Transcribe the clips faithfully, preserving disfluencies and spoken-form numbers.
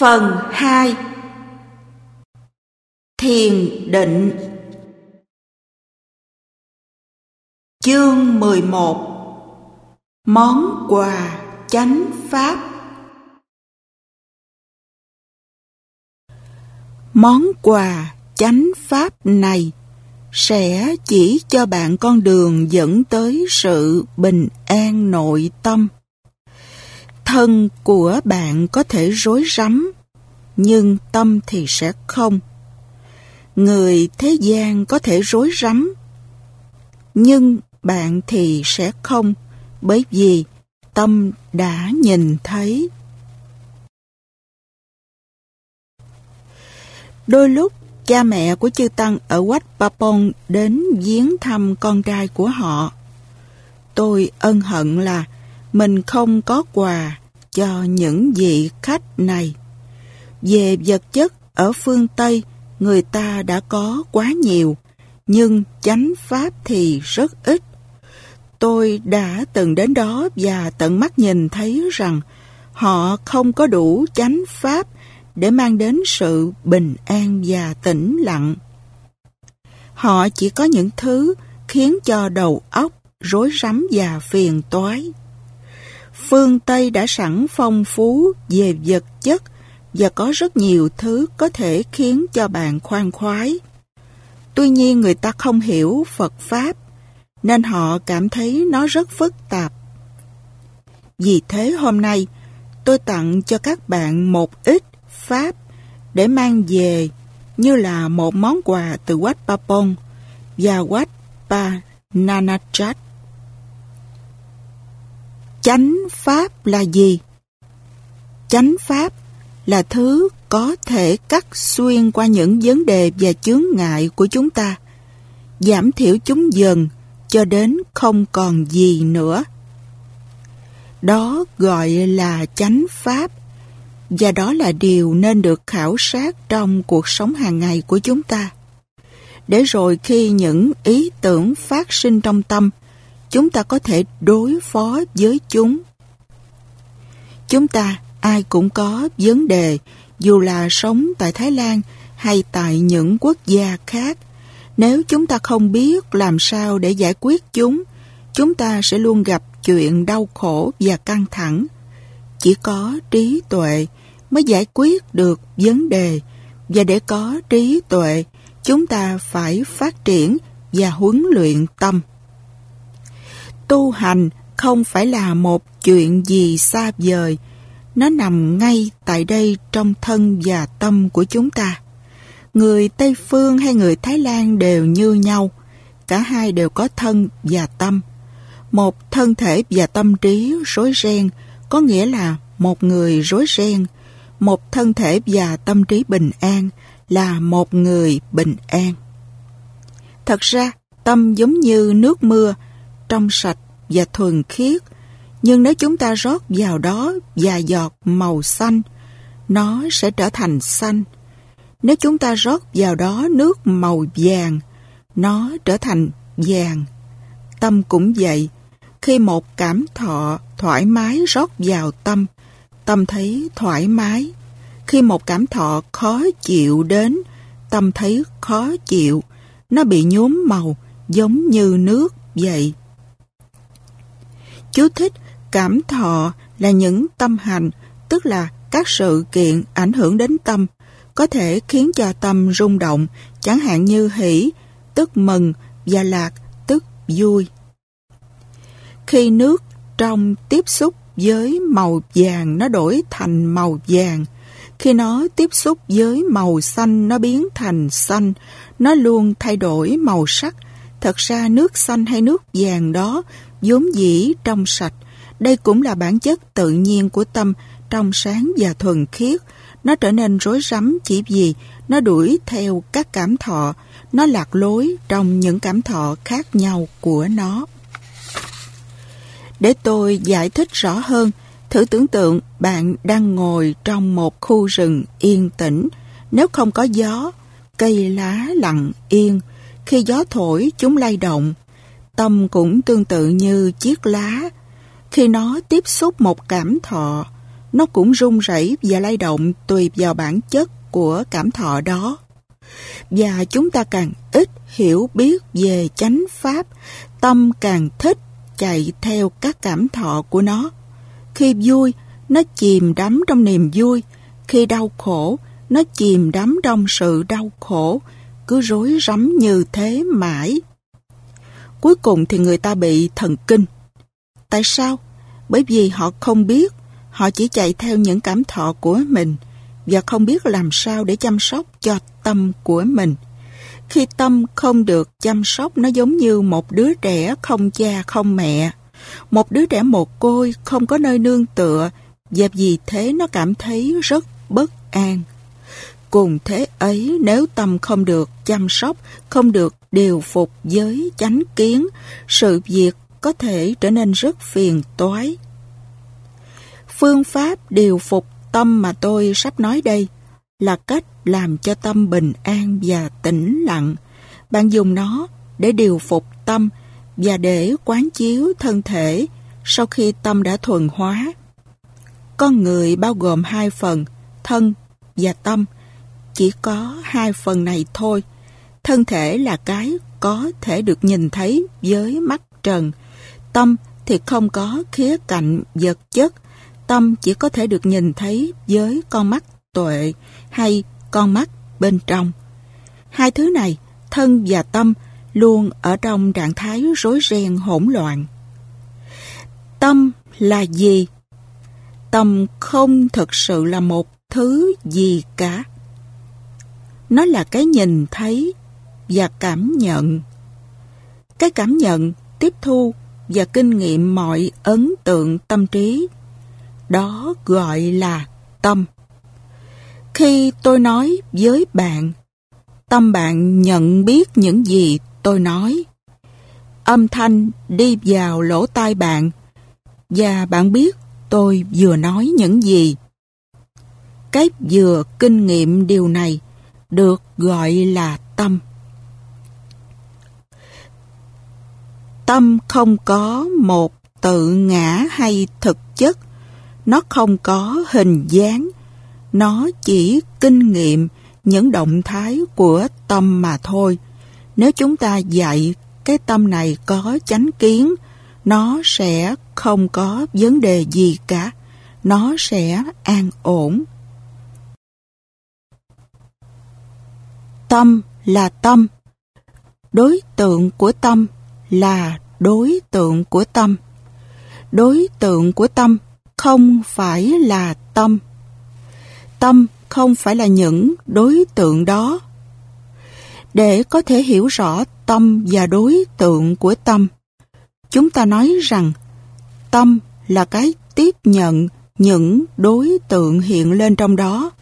Phần hai. Thiền định. Chương mười một. Món quà chánh pháp. Món quà chánh pháp này sẽ chỉ cho bạn con đường dẫn tới sự bình an nội tâm. Thân của bạn có thể rối rắm, nhưng tâm thì sẽ không. Người thế gian có thể rối rắm, nhưng bạn thì sẽ không, bởi vì tâm đã nhìn thấy. Đôi lúc, cha mẹ của chư Tăng ở Wat Papong đến viếng thăm con trai của họ. Tôi ân hận là mình không có quà cho những vị khách này. Về vật chất ở phương Tây, người ta đã có quá nhiều, nhưng chánh pháp thì rất ít. Tôi đã từng đến đó và tận mắt nhìn thấy rằng họ không có đủ chánh pháp để mang đến sự bình an và tĩnh lặng. Họ chỉ có những thứ khiến cho đầu óc rối rắm và phiền toái. Phương Tây đã sẵn phong phú về vật chất và có rất nhiều thứ có thể khiến cho bạn khoan khoái. Tuy nhiên người ta không hiểu Phật Pháp, nên họ cảm thấy nó rất phức tạp. Vì thế hôm nay, tôi tặng cho các bạn một ít Pháp để mang về như là một món quà từ Wat Papong và Wat Pa Nanachat. Chánh Pháp là gì? Chánh Pháp là thứ có thể cắt xuyên qua những vấn đề và chướng ngại của chúng ta, giảm thiểu chúng dần cho đến không còn gì nữa. Đó gọi là chánh pháp, và đó là điều nên được khảo sát trong cuộc sống hàng ngày của chúng ta. Để rồi khi những ý tưởng phát sinh trong tâm, chúng ta có thể đối phó với chúng. Chúng ta ai cũng có vấn đề, dù là sống tại Thái Lan hay tại những quốc gia khác. Nếu chúng ta không biết làm sao để giải quyết chúng, chúng ta sẽ luôn gặp chuyện đau khổ và căng thẳng. Chỉ có trí tuệ mới giải quyết được vấn đề, và để có trí tuệ, chúng ta phải phát triển và huấn luyện tâm. Tu hành không phải là một chuyện gì xa vời, nó nằm ngay tại đây trong thân và tâm của chúng ta. Người Tây Phương hay người Thái Lan đều như nhau, cả hai đều có thân và tâm. Một thân thể và tâm trí rối ren có nghĩa là một người rối ren. Một thân thể và tâm trí bình an là một người bình an. Thật ra, tâm giống như nước mưa, trong sạch và thuần khiết, nhưng nếu chúng ta rót vào đó vài giọt màu xanh, nó sẽ trở thành xanh. Nếu chúng ta rót vào đó nước màu vàng, nó trở thành vàng. Tâm cũng vậy, khi một cảm thọ thoải mái rót vào tâm, tâm thấy thoải mái. Khi một cảm thọ khó chịu đến, tâm thấy khó chịu, nó bị nhuốm màu giống như nước vậy. Chú thích: cảm thọ là những tâm hành, tức là các sự kiện ảnh hưởng đến tâm, có thể khiến cho tâm rung động, chẳng hạn như hỷ, tức mừng, và lạc, tức vui. Khi nước trong tiếp xúc với màu vàng, nó đổi thành màu vàng. Khi nó tiếp xúc với màu xanh, nó biến thành xanh. Nó luôn thay đổi màu sắc. Thật ra nước xanh hay nước vàng đó vốn dĩ trong sạch. Đây cũng là bản chất tự nhiên của tâm, trong sáng và thuần khiết. Nó trở nên rối rắm chỉ vì nó đuổi theo các cảm thọ. Nó lạc lối trong những cảm thọ khác nhau của nó. Để tôi giải thích rõ hơn, thử tưởng tượng bạn đang ngồi trong một khu rừng yên tĩnh. Nếu không có gió, cây lá lặng yên. Khi gió thổi, chúng lay động. Tâm cũng tương tự như chiếc lá. Khi nó tiếp xúc một cảm thọ, nó cũng rung rẩy và lay động tùy vào bản chất của cảm thọ đó. Và chúng ta càng ít hiểu biết về chánh pháp, tâm càng thích chạy theo các cảm thọ của nó. Khi vui, nó chìm đắm trong niềm vui. Khi đau khổ, nó chìm đắm trong sự đau khổ, cứ rối rắm như thế mãi. Cuối cùng thì người ta bị thần kinh. Tại sao? Bởi vì họ không biết, họ chỉ chạy theo những cảm thọ của mình và không biết làm sao để chăm sóc cho tâm của mình. Khi tâm không được chăm sóc, nó giống như một đứa trẻ không cha không mẹ, một đứa trẻ mồ côi không có nơi nương tựa, và vì thế nó cảm thấy rất bất an. Cùng thế ấy, nếu tâm không được chăm sóc, không được điều phục với chánh kiến, sự việc có thể trở nên rất phiền toái. Phương pháp điều phục tâm mà tôi sắp nói đây là cách làm cho tâm bình an và tĩnh lặng. Bạn dùng nó để điều phục tâm và để quán chiếu thân thể sau khi tâm đã thuần hóa. Con người bao gồm hai phần, thân và tâm. Chỉ có hai phần này thôi. Thân thể là cái có thể được nhìn thấy với mắt trần. Tâm thì không có khía cạnh vật chất. Tâm chỉ có thể được nhìn thấy với con mắt tuệ hay con mắt bên trong. Hai thứ này, thân và tâm, luôn ở trong trạng thái rối ren hỗn loạn. Tâm là gì? Tâm không thực sự là một thứ gì cả. Nó là cái nhìn thấy và cảm nhận. Cái cảm nhận, tiếp thu và kinh nghiệm mọi ấn tượng tâm trí. Đó gọi là tâm. Khi tôi nói với bạn, tâm bạn nhận biết những gì tôi nói. Âm thanh đi vào lỗ tai bạn và bạn biết tôi vừa nói những gì. Cái vừa kinh nghiệm điều này được gọi là tâm. Tâm không có một tự ngã hay thực chất. Nó không có hình dáng. Nó chỉ kinh nghiệm những động thái của tâm mà thôi. Nếu chúng ta dạy cái tâm này có chánh kiến, nó sẽ không có vấn đề gì cả. Nó sẽ an ổn. Tâm là tâm. Đối tượng của tâm là đối tượng của tâm. Đối tượng của tâm không phải là tâm. Tâm không phải là những đối tượng đó. Để có thể hiểu rõ tâm và đối tượng của tâm, chúng ta nói rằng tâm là cái tiếp nhận những đối tượng hiện lên trong đó.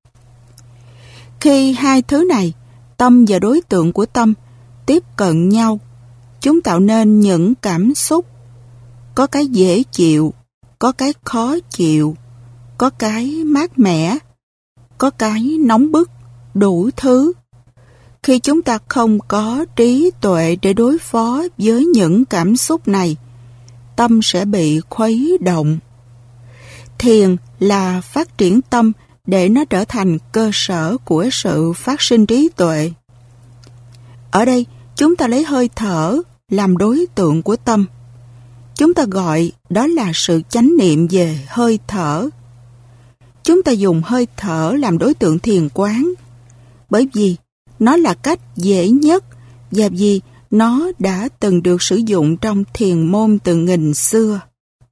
Khi hai thứ này, tâm và đối tượng của tâm, tiếp cận nhau, chúng tạo nên những cảm xúc. Có cái dễ chịu, có cái khó chịu, có cái mát mẻ, có cái nóng bức, đủ thứ. Khi chúng ta không có trí tuệ để đối phó với những cảm xúc này, tâm sẽ bị khuấy động. Thiền là phát triển tâm để nó trở thành cơ sở của sự phát sinh trí tuệ. Ở đây, chúng ta lấy hơi thở làm đối tượng của tâm. Chúng ta gọi đó là sự chánh niệm về hơi thở. Chúng ta dùng hơi thở làm đối tượng thiền quán, bởi vì nó là cách dễ nhất và vì nó đã từng được sử dụng trong thiền môn từ nghìn xưa.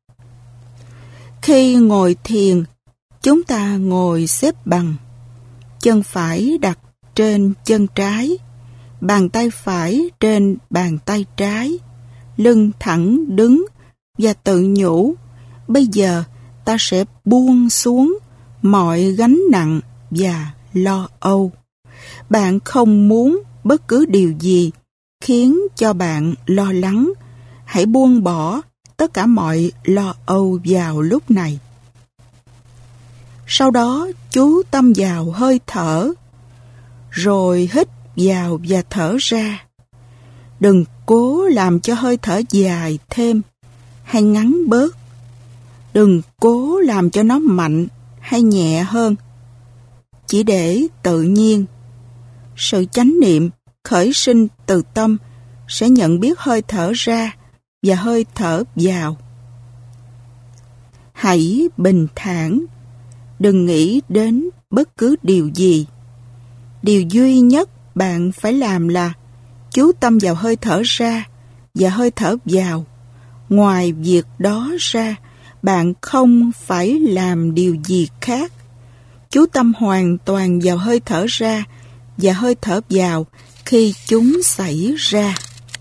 Khi ngồi thiền, chúng ta ngồi xếp bằng, chân phải đặt trên chân trái, bàn tay phải trên bàn tay trái, lưng thẳng đứng và tự nhủ, bây giờ ta sẽ buông xuống mọi gánh nặng và lo âu. Bạn không muốn bất cứ điều gì khiến cho bạn lo lắng. Hãy buông bỏ tất cả mọi lo âu vào lúc này. Sau đó chú tâm vào hơi thở, rồi hít vào và thở ra. Đừng cố làm cho hơi thở dài thêm hay ngắn bớt. Đừng cố làm cho nó mạnh hay nhẹ hơn. Chỉ để tự nhiên. Sự chánh niệm khởi sinh từ tâm sẽ nhận biết hơi thở ra và hơi thở vào. Hãy bình thản, đừng nghĩ đến bất cứ điều gì. Điều duy nhất bạn phải làm là chú tâm vào hơi thở ra và hơi thở vào. Ngoài việc đó ra, bạn không phải làm điều gì khác. Chú tâm hoàn toàn vào hơi thở ra và hơi thở vào khi chúng xảy ra.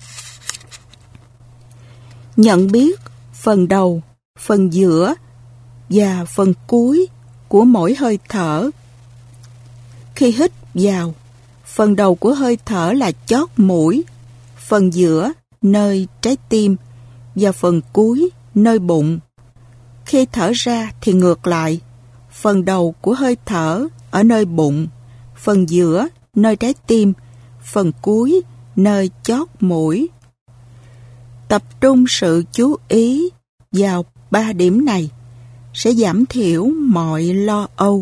Nhận biết phần đầu, phần giữa và phần cuối của mỗi hơi thở. Khi hít vào, phần đầu của hơi thở là chót mũi, phần giữa nơi trái tim và phần cuối nơi bụng. Khi thở ra thì ngược lại, phần đầu của hơi thở ở nơi bụng, phần giữa nơi trái tim, phần cuối nơi chót mũi. Tập trung sự chú ý vào ba điểm này sẽ giảm thiểu mọi lo âu.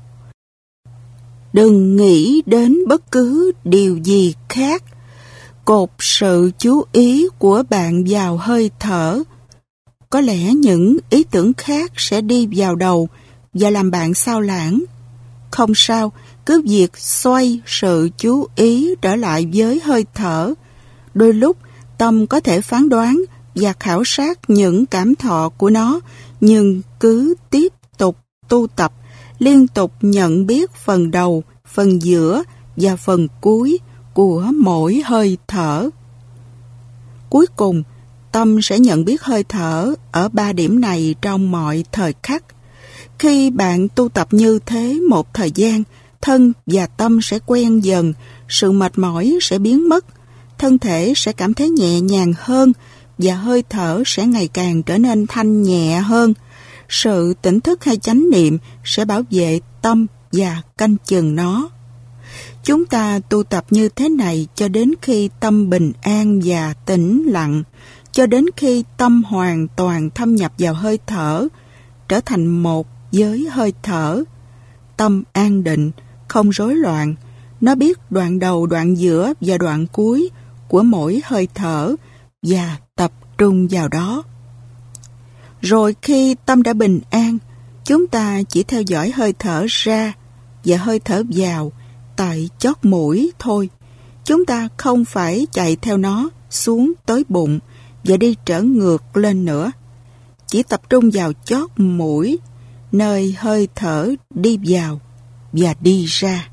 Đừng nghĩ đến bất cứ điều gì khác. Cột sự chú ý của bạn vào hơi thở. Có lẽ những ý tưởng khác sẽ đi vào đầu và làm bạn sao lãng. Không sao, cứ việc xoay sự chú ý trở lại với hơi thở. Đôi lúc, tâm có thể phán đoán và khảo sát những cảm thọ của nó, nhưng cứ tiếp tục tu tập, liên tục nhận biết phần đầu, phần giữa và phần cuối của mỗi hơi thở. Cuối cùng, tâm sẽ nhận biết hơi thở ở ba điểm này trong mọi thời khắc. Khi bạn tu tập như thế một thời gian, thân và tâm sẽ quen dần, sự mệt mỏi sẽ biến mất, thân thể sẽ cảm thấy nhẹ nhàng hơn và hơi thở sẽ ngày càng trở nên thanh nhẹ hơn. Sự tỉnh thức hay chánh niệm sẽ bảo vệ tâm và canh chừng nó. Chúng ta tu tập như thế này cho đến khi tâm bình an và tĩnh lặng, cho đến khi tâm hoàn toàn thâm nhập vào hơi thở, trở thành một với hơi thở. Tâm an định, không rối loạn, nó biết đoạn đầu, đoạn giữa và đoạn cuối của mỗi hơi thở và tập trung vào đó. Rồi khi tâm đã bình an, chúng ta chỉ theo dõi hơi thở ra và hơi thở vào tại chót mũi thôi. Chúng ta không phải chạy theo nó xuống tới bụng và đi trở ngược lên nữa. Chỉ tập trung vào chót mũi, nơi hơi thở đi vào và đi ra.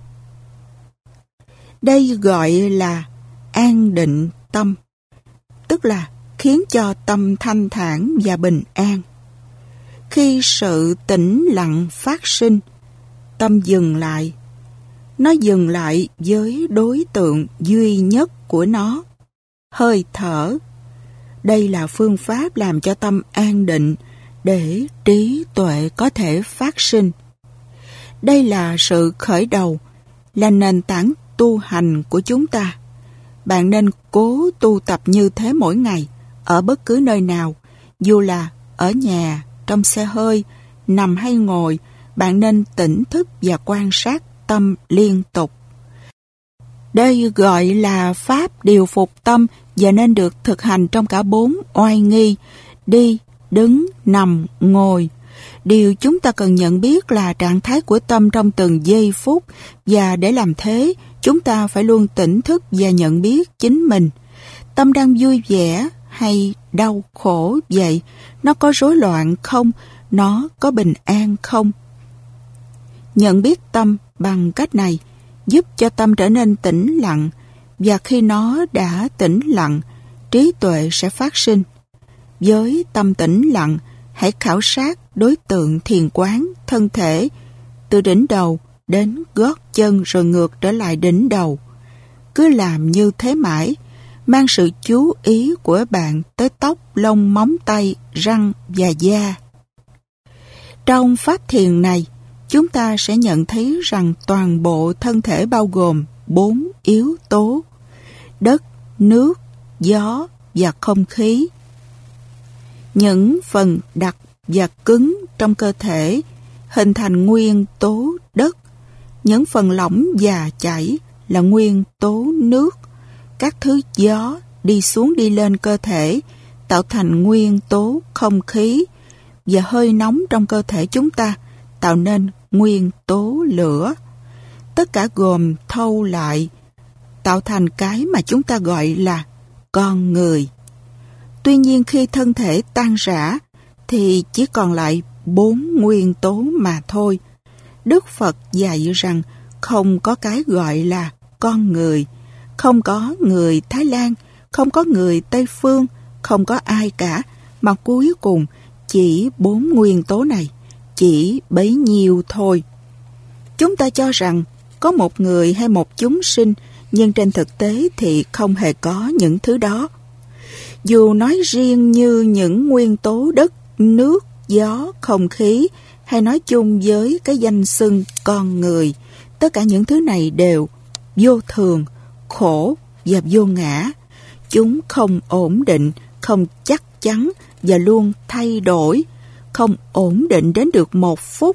Đây gọi là an định tâm, tức là khiến cho tâm thanh thản và bình an. Khi sự tĩnh lặng phát sinh, tâm dừng lại. Nó dừng lại với đối tượng duy nhất của nó, hơi thở. Đây là phương pháp làm cho tâm an định để trí tuệ có thể phát sinh. Đây là sự khởi đầu, là nền tảng tu hành của chúng ta. Bạn nên cố tu tập như thế mỗi ngày, ở bất cứ nơi nào, dù là ở nhà, trong xe hơi, nằm hay ngồi, bạn nên tỉnh thức và quan sát tâm liên tục. Đây gọi là pháp điều phục tâm và nên được thực hành trong cả bốn oai nghi, đi, đứng, nằm, ngồi. Điều chúng ta cần nhận biết là trạng thái của tâm trong từng giây phút, và để làm thế, chúng ta phải luôn tỉnh thức và nhận biết chính mình. Tâm đang vui vẻ hay đau khổ vậy? Nó có rối loạn không? Nó có bình an không? Nhận biết tâm bằng cách này giúp cho tâm trở nên tĩnh lặng, và khi nó đã tĩnh lặng, trí tuệ sẽ phát sinh. Với tâm tĩnh lặng, hãy khảo sát đối tượng thiền quán, thân thể, từ đỉnh đầu đến gót chân rồi ngược trở lại đỉnh đầu. Cứ làm như thế mãi, mang sự chú ý của bạn tới tóc, lông, móng tay, răng và da. Trong pháp thiền này, chúng ta sẽ nhận thấy rằng toàn bộ thân thể bao gồm bốn yếu tố: đất, nước, gió và không khí. Những phần đặc và cứng trong cơ thể hình thành nguyên tố đất. Những phần lỏng và chảy là nguyên tố nước. Các thứ gió đi xuống đi lên cơ thể tạo thành nguyên tố không khí, và hơi nóng trong cơ thể chúng ta tạo nên nguyên tố lửa. Tất cả gồm thâu lại tạo thành cái mà chúng ta gọi là con người. Tuy nhiên khi thân thể tan rã thì chỉ còn lại bốn nguyên tố mà thôi. Đức Phật dạy rằng không có cái gọi là con người, không có người Thái Lan, không có người Tây Phương, không có ai cả, mà cuối cùng chỉ bốn nguyên tố này, chỉ bấy nhiêu thôi. Chúng ta cho rằng có một người hay một chúng sinh, nhưng trên thực tế thì không hề có những thứ đó. Dù nói riêng như những nguyên tố đất, nước, gió, không khí, hay nói chung với cái danh xưng con người, tất cả những thứ này đều vô thường, khổ và vô ngã. Chúng không ổn định, không chắc chắn và luôn thay đổi, không ổn định đến được một phút.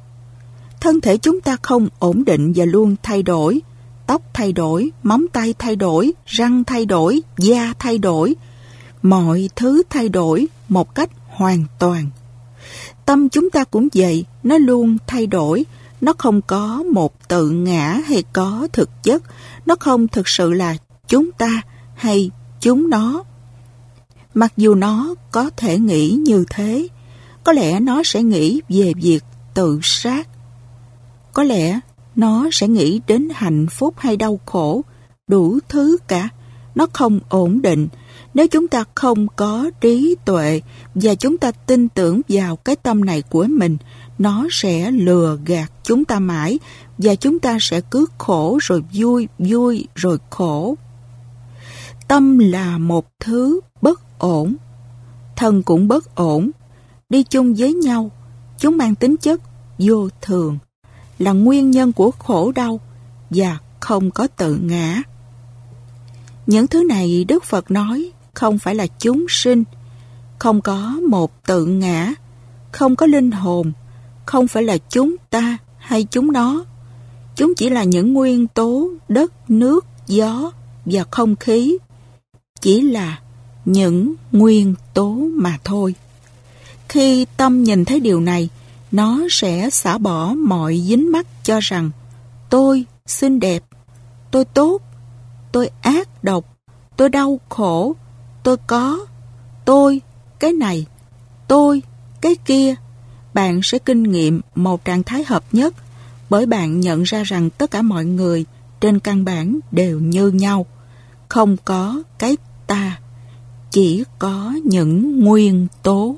Thân thể chúng ta không ổn định và luôn thay đổi. Tóc thay đổi, móng tay thay đổi, răng thay đổi, da thay đổi. Mọi thứ thay đổi một cách hoàn toàn. Tâm chúng ta cũng vậy, nó luôn thay đổi. Nó không có một tự ngã hay có thực chất. Nó không thực sự là chúng ta hay chúng nó. Mặc dù nó có thể nghĩ như thế, có lẽ nó sẽ nghĩ về việc tự sát. Có lẽ nó sẽ nghĩ đến hạnh phúc hay đau khổ, đủ thứ cả. Nó không ổn định. Nếu chúng ta không có trí tuệ và chúng ta tin tưởng vào cái tâm này của mình, nó sẽ lừa gạt chúng ta mãi và chúng ta sẽ cứ khổ rồi vui, vui rồi khổ. Tâm là một thứ bất ổn. Thân cũng bất ổn. Đi chung với nhau, chúng mang tính chất vô thường, là nguyên nhân của khổ đau và không có tự ngã. Những thứ này Đức Phật nói không phải là chúng sinh, không có một tự ngã, không có linh hồn, không phải là chúng ta hay chúng nó. Chúng chỉ là những nguyên tố đất, nước, gió và không khí. Chỉ là những nguyên tố mà thôi. Khi tâm nhìn thấy điều này, nó sẽ xả bỏ mọi dính mắc cho rằng tôi xinh đẹp, tôi tốt, tôi ác độc, tôi đau khổ, tôi có, tôi cái này, tôi cái kia. Bạn sẽ kinh nghiệm một trạng thái hợp nhất bởi bạn nhận ra rằng tất cả mọi người trên căn bản đều như nhau. Không có cái ta, chỉ có những nguyên tố.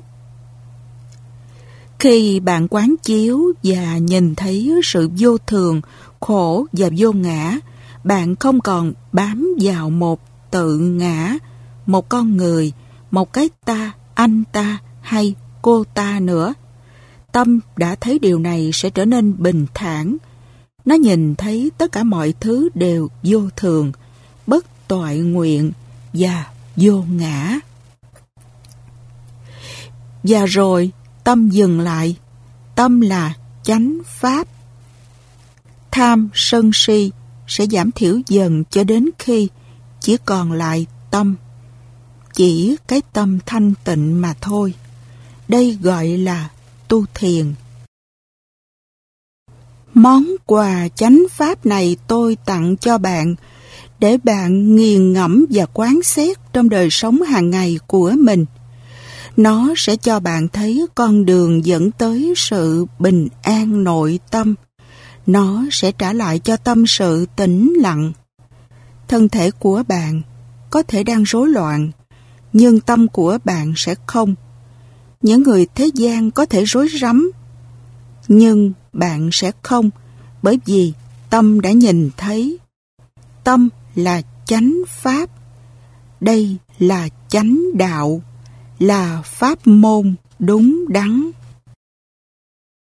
Khi bạn quán chiếu và nhìn thấy sự vô thường, khổ và vô ngã, bạn không còn bám vào một tự ngã, một con người, một cái ta, anh ta hay cô ta nữa. Tâm đã thấy điều này sẽ trở nên bình thản. Nó nhìn thấy tất cả mọi thứ đều vô thường, bất toại nguyện và vô ngã. Và rồi tâm dừng lại. Tâm là chánh pháp. Tham, sân si sẽ giảm thiểu dần cho đến khi chỉ còn lại tâm. Chỉ cái tâm thanh tịnh mà thôi. Đây gọi là tu thiền. Món quà chánh pháp này tôi tặng cho bạn để bạn nghiền ngẫm và quán xét trong đời sống hàng ngày của mình. Nó sẽ cho bạn thấy con đường dẫn tới sự bình an nội tâm. Nó sẽ trả lại cho tâm sự tĩnh lặng. Thân thể của bạn có thể đang rối loạn, nhưng tâm của bạn sẽ không. Những người thế gian có thể rối rắm, nhưng bạn sẽ không, bởi vì tâm đã nhìn thấy. Tâm là chánh pháp. Đây là chánh đạo, là pháp môn đúng đắn.